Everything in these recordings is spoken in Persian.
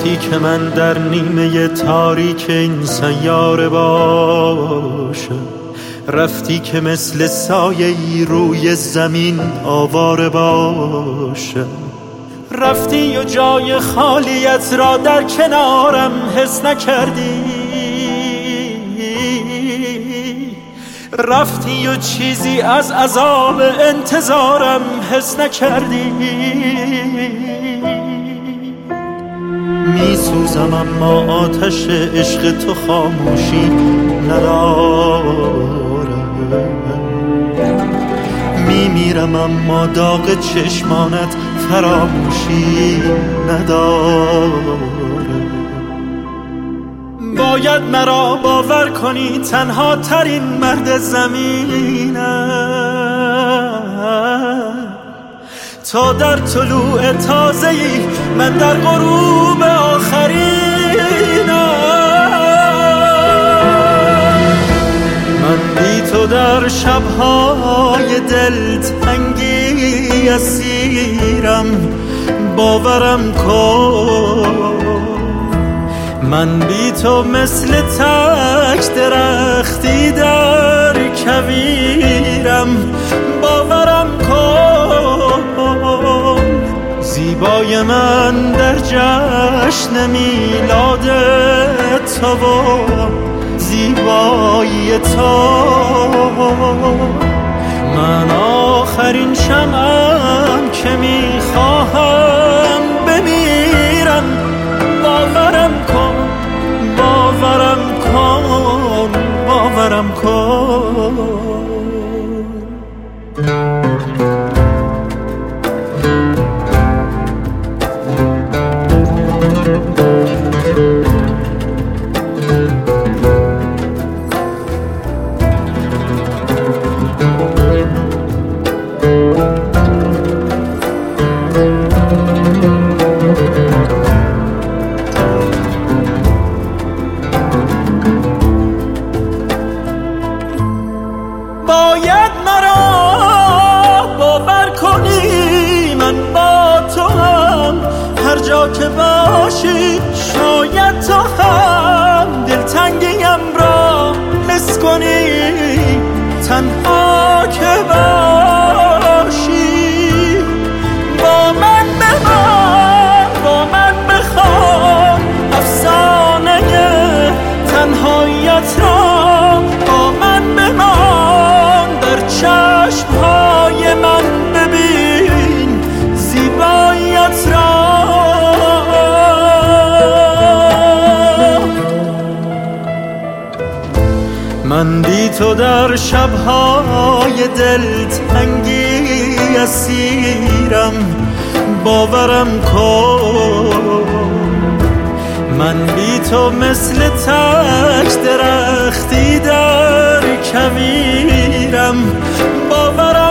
رفتی که من در نیمه تاریک این سیاره باشم، رفتی که مثل سایه‌ای روی زمین آواره باشم، رفتی و جای خالیت را در کنارم حس نکردی، رفتی و چیزی از عذاب انتظارم حس نکردی. میسوزم اما آتش عشق تو خاموشی ندارم، میمیرم اما داغ چشمانت فراموشی ندارم. باید مرا باور کنی تنها ترین مرد زمینم، تا در طلوع تازه‌ای من در غروب آخرینم. من بی تو در شب‌های دلتنگی اسیرم، باورم کن. من بی تو مثل تک درختی در کویرم، باورم کن. زیبای من در جشن میلاد تو و زیبایی تو، من آخرین شمعم که میخواهم بمیرم. باورم کن، باورم کن، باورم کن. باید مرا باور کنی من با تو هم، هر جا که باشی شاید تو هم دلتنگیم را حس کنی، تنها که باشی با من بمان، با من بخوان افسانه تنهاییت را، با من بمان در چشمهای من ببین زیباییت را. من بی تو در شبهای دلتنگی اسیرم، باورم کن. من بی تو مثل تک درختی در کویرم، باورم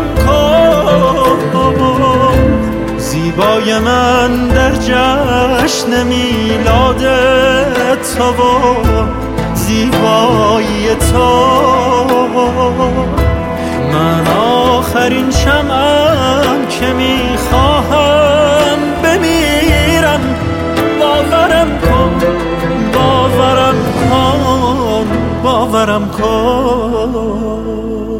کن. زیبای من در جشن میلاد تو و زیبایی تو، من آخرین شمعم که میخواهم بمیرم. باورم کن، باورم کن، باورم کن.